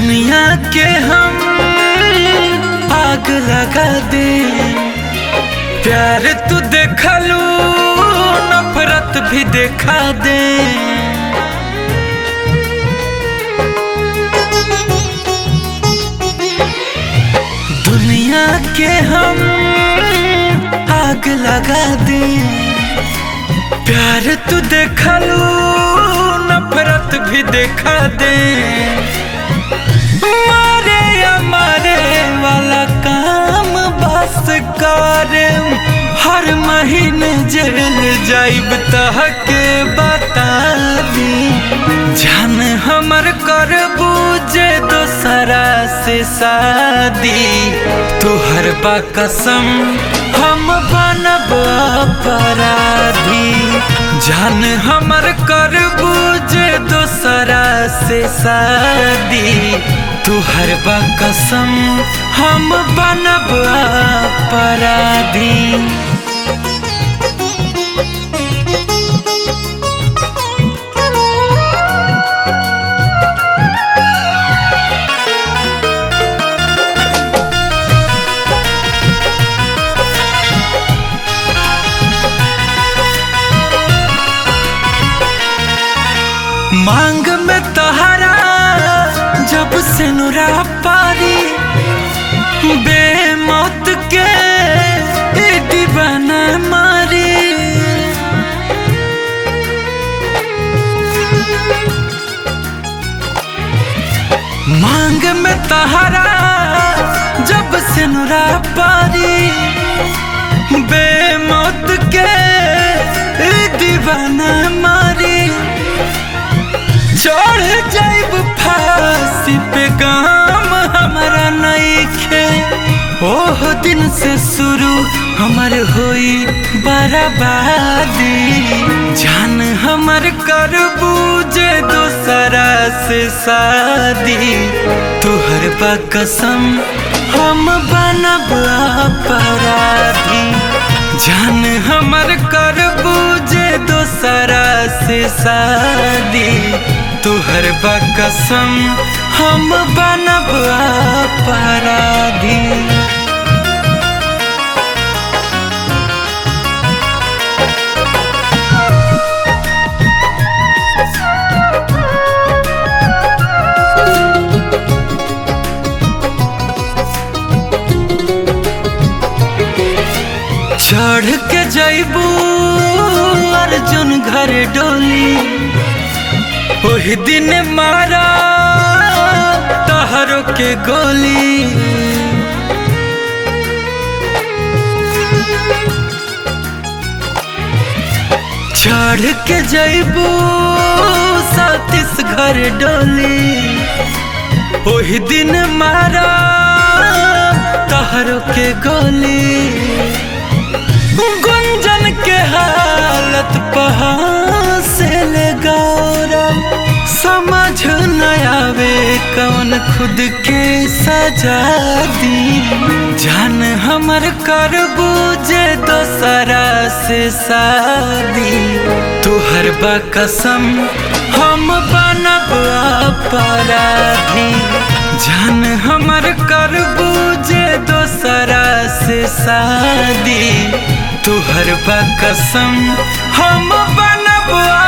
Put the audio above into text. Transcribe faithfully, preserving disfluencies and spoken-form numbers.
दुनिया के हम आग लगा दे, प्यार तू देखा लू नफरत भी देखा दे। दुनिया के हम आग लगा दे, प्यार तू देखा लू नफरत भी देखा दे। मारे या मारे वाला काम बस करे, हर महीने जेल जाइब तहके बता दी। जान हमर कर बूझे दोसरा से शादी, तुहर बा कसम हम बनब अपराधी। जान हमर कर बूझे दोसरा से शादी, तुहर बा कसम हम बनब अपराधी। मांग में तोहरा जब से नुरा पारी, बेमौत के दीवाना मारी। मांग में तोहरा जब से नुरा पारी, बेमौत के दीवाना मारी। चढ़ जाइब फांसी पे गाम हमारा नइखे, ओह दिन से शुरू हमर होई बर्बादी। जान हमर कर बूझे दोसरा से शादी, तुहर बा कसम हम बनब अपराधी। जान हमर कर बूझे दोसरा से शादी, तुहर बा कसम हम बनब अपराधी। चढ़ के जइबू अर्जुन घर डोली, ओही दिन मारा तहरो के गोली। चढ़ के जइबू सतीश घर डोली, ओही दिन मारा तहरो के गोली। गुंजन के हालत पहाड़ से ले गौरव, समझ न आवे कौन खुद के सजा दी। जान हमर कर बूझे दोसरा से शादी, तुहर बा कसम हम बनब अपराधी। जान हमर कर बूझे दोसरा से शादी, तुहर बा कसम हम बनब